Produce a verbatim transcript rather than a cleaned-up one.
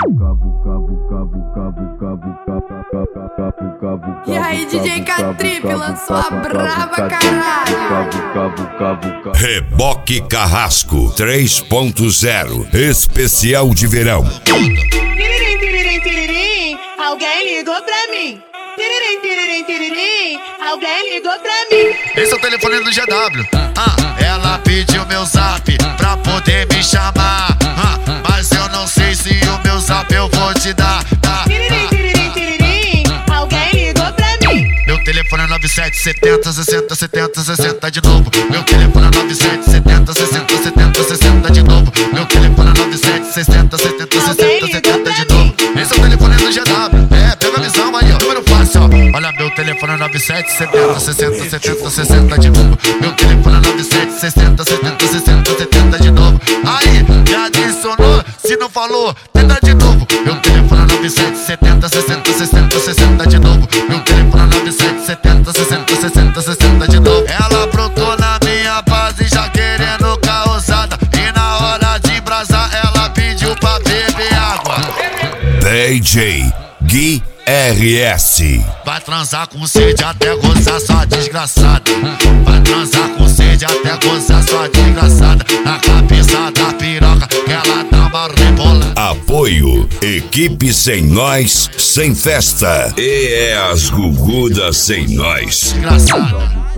E aí, D J K-Trip lançou a brava, caralho. Reboque Carrasco três ponto zero, especial de verão. Tiririm, tiririm, tiririm, alguém ligou pra mim. Tiririm, tiririm, tiririm, alguém ligou pra mim. Esse é o telefone do G W. Ah, ela pediu meu zap pra poder me chamar. Ah, mas eu não sei se o meu zap eu vou te dar. Ah, tiririm, tiririm, tiririm, alguém ligou pra mim. Meu telefone é nove sete setenta sessenta setenta sessenta de novo. Meu telefone é nove sete setenta sessenta setenta sessenta de novo. Meu telefone é nove sete sessenta setenta sessenta setenta de novo. Esse é o telefone do G W. É, pega a visão aí, ó. Número fácil, ó. Olha, meu telefone é nove sete setenta sessenta setenta sessenta de novo. Meu telefone é nove sete sessenta setenta sessenta setenta de novo. Aí, já adicionou? Se não falou, tenta de novo. Meu telefone é nove sete setenta sessenta sessenta sessenta de novo. Meu telefone é nove sete setenta sessenta sessenta sessenta de novo. Ela brotou na minha base já querendo causada. E na hora de embrasar ela pediu pra beber água. D J Gui R S. Vai transar com sede até gozar sua desgraçada. Vai transar com sede até gozar sua desgraçada. Na cabeça da piroca que ela dá uma rebola. Apoio Equipe Sem Nós, Sem Festa. E é as Gugudas Sem Nós. Desgraçada.